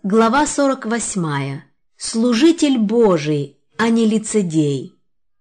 Глава 48. Служитель Божий, а не лицедей.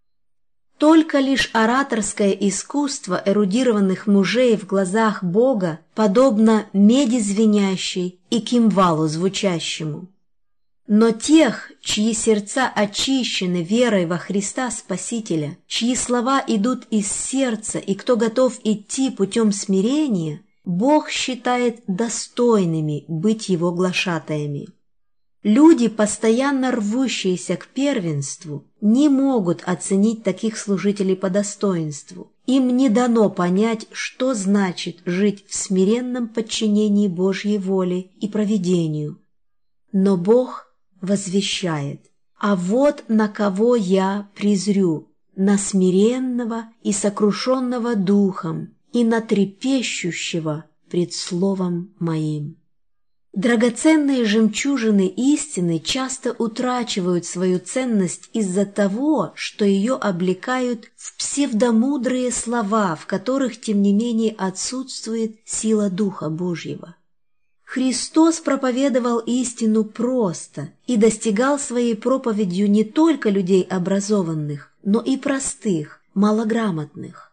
Только лишь ораторское искусство эрудированных мужей в глазах Бога подобно меди звенящей и кимвалу звучащему. Но тех, чьи сердца очищены верой во Христа Спасителя, чьи слова идут из сердца и кто готов идти путем смирения, Бог считает достойными быть Его глашатаями. Люди, постоянно рвущиеся к первенству, не могут оценить таких служителей по достоинству. Им не дано понять, что значит жить в смиренном подчинении Божьей воле и провидению. Но Бог возвещает: «А вот на кого я призрю, на смиренного и сокрушенного духом, и на трепещущего пред словом моим». Драгоценные жемчужины истины часто утрачивают свою ценность из-за того, что ее облекают в псевдомудрые слова, в которых, тем не менее, отсутствует сила Духа Божьего. Христос проповедовал истину просто и достигал своей проповедью не только людей образованных, но и простых, малограмотных.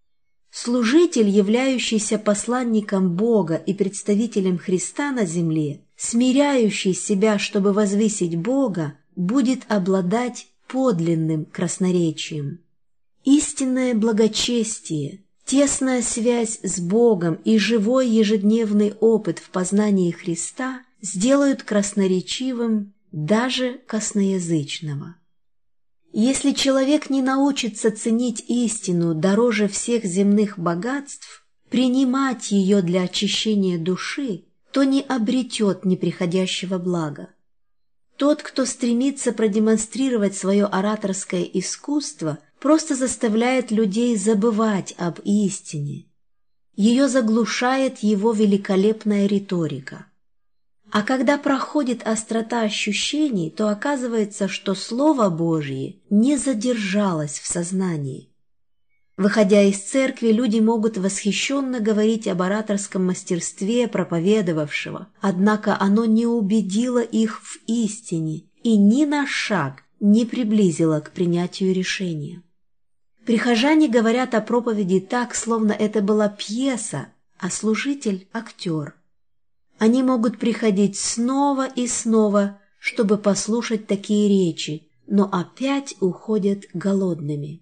Служитель, являющийся посланником Бога и представителем Христа на земле, смиряющий себя, чтобы возвысить Бога, будет обладать подлинным красноречием. Истинное благочестие, тесная связь с Богом и живой ежедневный опыт в познании Христа сделают красноречивым даже косноязычного. Если человек не научится ценить истину дороже всех земных богатств, принимать ее для очищения души, то не обретет неприходящего блага. Тот, кто стремится продемонстрировать свое ораторское искусство, просто заставляет людей забывать об истине. Ее заглушает его великолепная риторика. А когда проходит острота ощущений, то оказывается, что Слово Божье не задержалось в сознании. Выходя из церкви, люди могут восхищенно говорить об ораторском мастерстве проповедовавшего, однако оно не убедило их в истине и ни на шаг не приблизило к принятию решения. Прихожане говорят о проповеди так, словно это была пьеса, а служитель – актер. Они могут приходить снова и снова, чтобы послушать такие речи, но опять уходят голодными.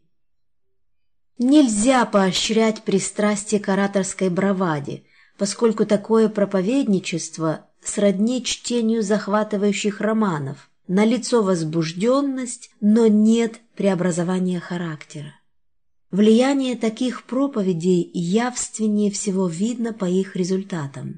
Нельзя поощрять пристрастие к ораторской браваде, поскольку такое проповедничество сродни чтению захватывающих романов. Налицо возбужденность, но нет преобразования характера. Влияние таких проповедей явственнее всего видно по их результатам.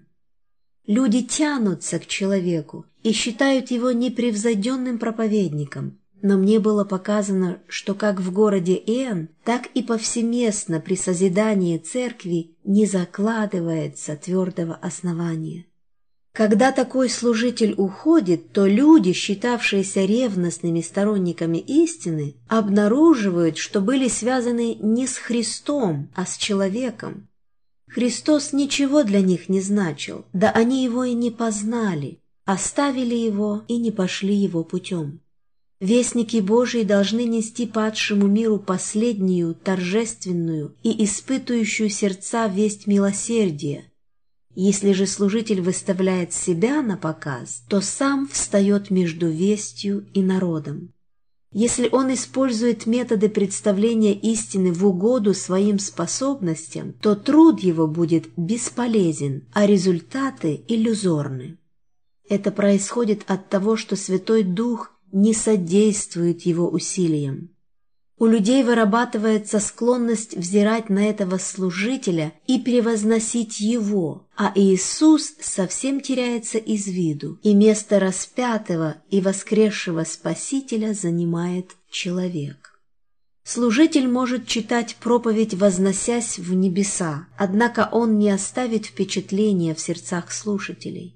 Люди тянутся к человеку и считают его непревзойденным проповедником, но мне было показано, что как в городе Н, так и повсеместно при созидании церкви не закладывается твердого основания. Когда такой служитель уходит, то люди, считавшиеся ревностными сторонниками истины, обнаруживают, что были связаны не с Христом, а с человеком. Христос ничего для них не значил, да они его и не познали, оставили его и не пошли его путем. Вестники Божии должны нести падшему миру последнюю, торжественную и испытующую сердца весть милосердия. Если же служитель выставляет себя на показ, то сам встает между вестью и народом. Если он использует методы представления истины в угоду своим способностям, то труд его будет бесполезен, а результаты иллюзорны. Это происходит от того, что Святой Дух не содействует его усилиям. У людей вырабатывается склонность взирать на этого служителя и превозносить его, а Иисус совсем теряется из виду, и место распятого и воскресшего Спасителя занимает человек. Служитель может читать проповедь, возносясь в небеса, однако он не оставит впечатления в сердцах слушателей.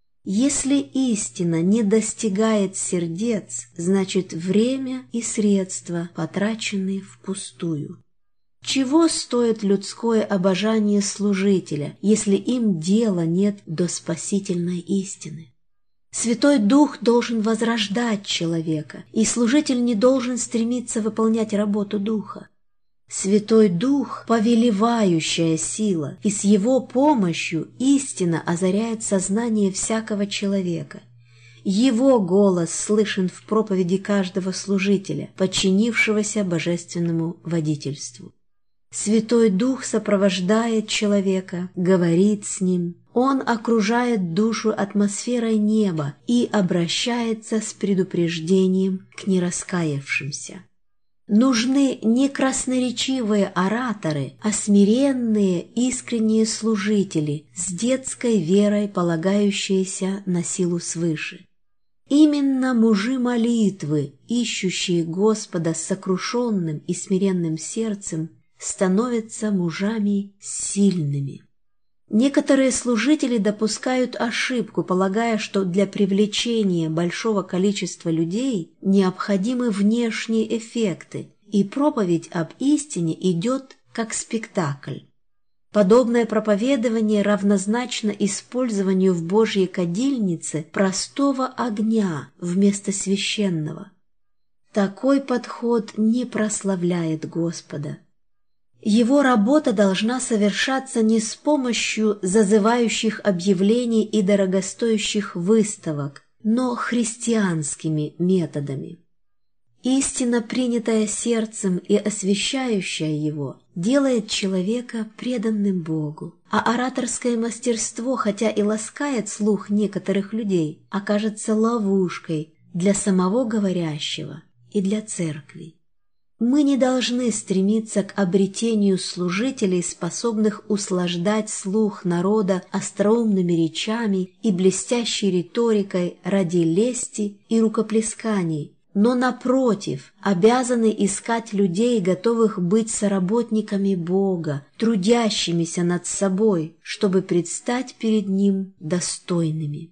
Если истина не достигает сердец, значит время и средства потрачены впустую. Чего стоит людское обожание служителя, если им дела нет до спасительной истины? Святой Дух должен возрождать человека, и служитель не должен стремиться выполнять работу Духа. Святой Дух – повелевающая сила, и с Его помощью истина озаряет сознание всякого человека. Его голос слышен в проповеди каждого служителя, подчинившегося божественному водительству. Святой Дух сопровождает человека, говорит с ним. Он окружает душу атмосферой неба и обращается с предупреждением к нераскаявшимся. Нужны не красноречивые ораторы, а смиренные, искренние служители, с детской верой, полагающиеся на силу свыше. Именно мужи молитвы, ищущие Господа с сокрушенным и смиренным сердцем, становятся мужами сильными. Некоторые служители допускают ошибку, полагая, что для привлечения большого количества людей необходимы внешние эффекты, и проповедь об истине идет как спектакль. Подобное проповедование равнозначно использованию в Божьей кадильнице простого огня вместо священного. Такой подход не прославляет Господа. Его работа должна совершаться не с помощью зазывающих объявлений и дорогостоящих выставок, но христианскими методами. Истина, принятая сердцем и освящающая его, делает человека преданным Богу, а ораторское мастерство, хотя и ласкает слух некоторых людей, окажется ловушкой для самого говорящего и для церкви. Мы не должны стремиться к обретению служителей, способных услаждать слух народа остроумными речами и блестящей риторикой ради лести и рукоплесканий, но, напротив, обязаны искать людей, готовых быть соработниками Бога, трудящимися над собой, чтобы предстать перед Ним достойными.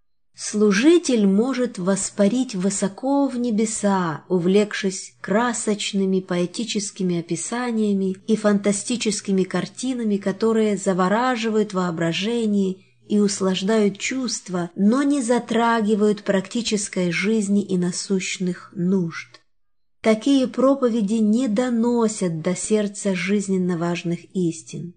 Служитель может воспарить высоко в небеса, увлекшись красочными поэтическими описаниями и фантастическими картинами, которые завораживают воображение и услаждают чувства, но не затрагивают практической жизни и насущных нужд. Такие проповеди не доносят до сердца жизненно важных истин.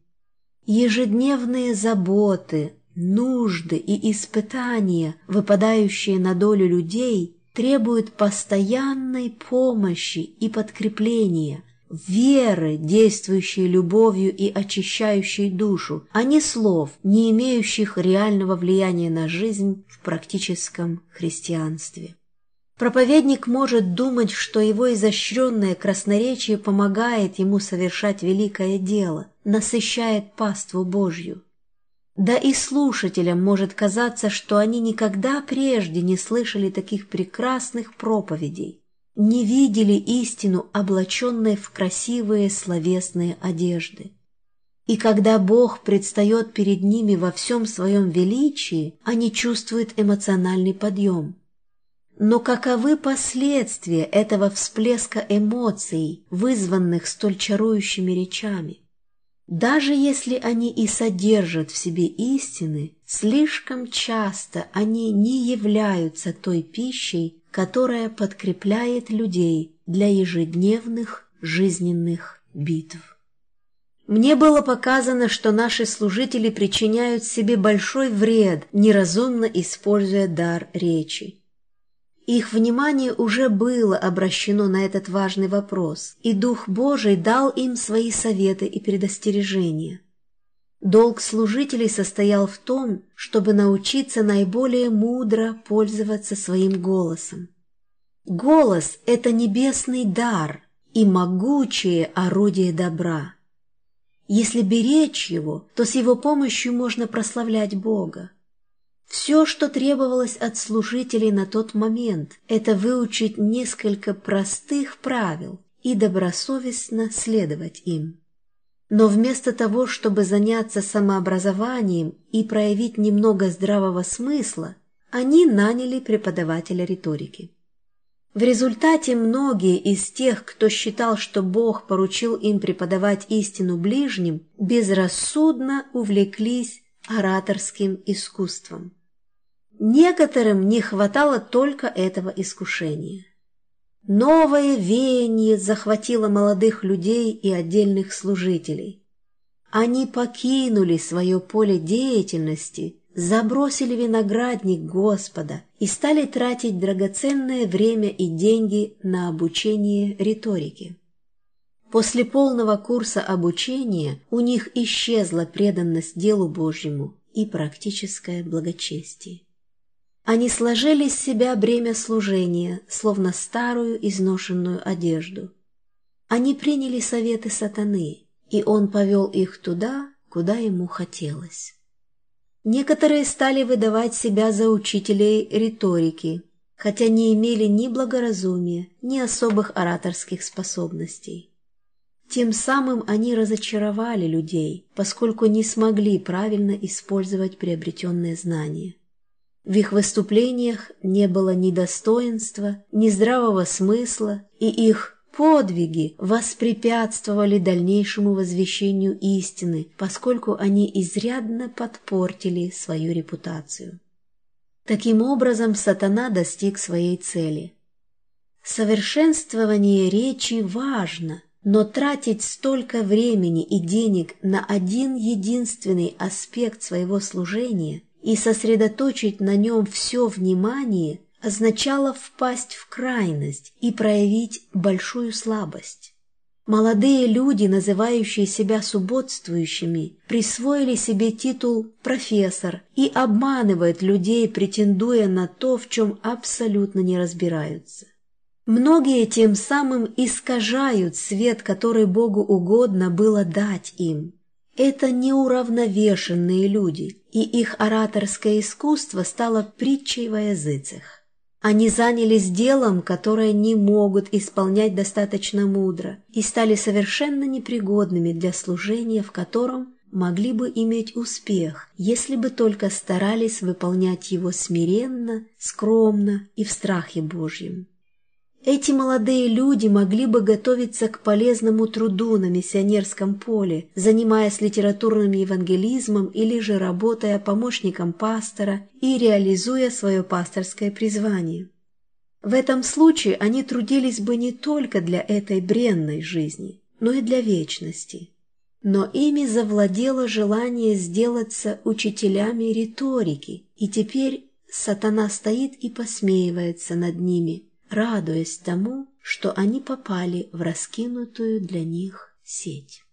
Ежедневные заботы, нужды и испытания, выпадающие на долю людей, требуют постоянной помощи и подкрепления, веры, действующей любовью и очищающей душу, а не слов, не имеющих реального влияния на жизнь в практическом христианстве. Проповедник может думать, что его изощренное красноречие помогает ему совершать великое дело, насыщает паству Божью. Да и слушателям может казаться, что они никогда прежде не слышали таких прекрасных проповедей, не видели истину, облаченной в красивые словесные одежды. И когда Бог предстает перед ними во всем своем величии, они чувствуют эмоциональный подъем. Но каковы последствия этого всплеска эмоций, вызванных столь чарующими речами? Даже если они и содержат в себе истины, слишком часто они не являются той пищей, которая подкрепляет людей для ежедневных жизненных битв. Мне было показано, что наши служители причиняют себе большой вред, неразумно используя дар речи. Их внимание уже было обращено на этот важный вопрос, и Дух Божий дал им свои советы и предостережения. Долг служителей состоял в том, чтобы научиться наиболее мудро пользоваться своим голосом. Голос – это небесный дар и могучее орудие добра. Если беречь его, то с его помощью можно прославлять Бога. Все, что требовалось от служителей на тот момент, это выучить несколько простых правил и добросовестно следовать им. Но вместо того, чтобы заняться самообразованием и проявить немного здравого смысла, они наняли преподавателя риторики. В результате многие из тех, кто считал, что Бог поручил им преподавать истину ближним, безрассудно увлеклись ораторским искусством. Некоторым не хватало только этого искушения. Новое веяние захватило молодых людей и отдельных служителей. Они покинули свое поле деятельности, забросили виноградник Господа и стали тратить драгоценное время и деньги на обучение риторике. После полного курса обучения у них исчезла преданность делу Божьему и практическое благочестие. Они сложили с себя бремя служения, словно старую изношенную одежду. Они приняли советы сатаны, и он повел их туда, куда ему хотелось. Некоторые стали выдавать себя за учителей риторики, хотя не имели ни благоразумия, ни особых ораторских способностей. Тем самым они разочаровали людей, поскольку не смогли правильно использовать приобретенные знания. В их выступлениях не было ни достоинства, ни здравого смысла, и их подвиги воспрепятствовали дальнейшему возвещению истины, поскольку они изрядно подпортили свою репутацию. Таким образом, сатана достиг своей цели. Совершенствование речи важно, но тратить столько времени и денег на один единственный аспект своего служения и сосредоточить на нем все внимание означало впасть в крайность и проявить большую слабость. Молодые люди, называющие себя субботствующими, присвоили себе титул «профессор» и обманывают людей, претендуя на то, в чем абсолютно не разбираются. Многие тем самым искажают свет, который Богу угодно было дать им. Это неуравновешенные люди, и их ораторское искусство стало притчей во языцах. Они занялись делом, которое не могут исполнять достаточно мудро, и стали совершенно непригодными для служения, в котором могли бы иметь успех, если бы только старались выполнять его смиренно, скромно и в страхе Божьем. Эти молодые люди могли бы готовиться к полезному труду на миссионерском поле, занимаясь литературным евангелизмом или же работая помощником пастора и реализуя свое пасторское призвание. В этом случае они трудились бы не только для этой бренной жизни, но и для вечности. Но ими завладело желание сделаться учителями риторики, и теперь сатана стоит и посмеивается над ними, радуясь тому, что они попали в раскинутую для них сеть.